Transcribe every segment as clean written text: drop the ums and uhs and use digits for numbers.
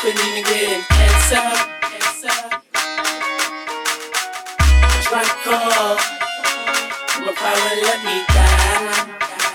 couldn't even get an answer. Try to call, my pride wouldn't let me down.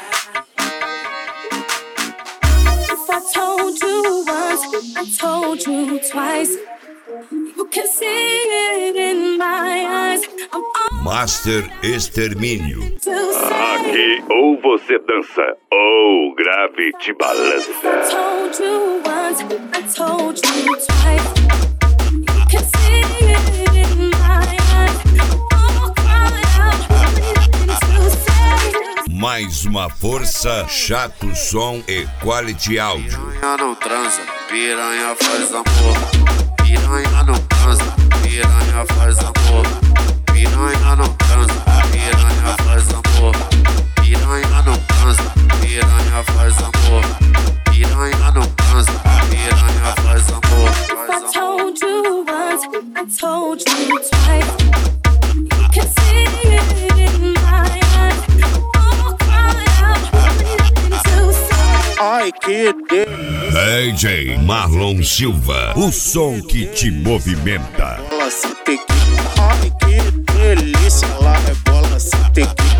If I told you once, I told you twice. You can see it in my eyes. Master Extermínio. Aqui ou você dança ou grave te balança. I told you once, I told you twice. You can see it in my eyes. Oh, cry out, nothing to say. Mais uma força, Chato Som e Quality Áudio. Piranha não transa, piranha faz amor. Piranha não transa, piranha faz amor. Piranha não transa, piranha faz amor. Piranha não transa, piranha faz amor. Piranha não transa, piranha faz amor. I told you once, I told you twice. You can see it in my eyes. Oh, cry out, nothing to say. Ai que DJ Marlon Silva, o som que te movimenta. bola sem tequila. Ai que delícia, lá é bola sem tequila.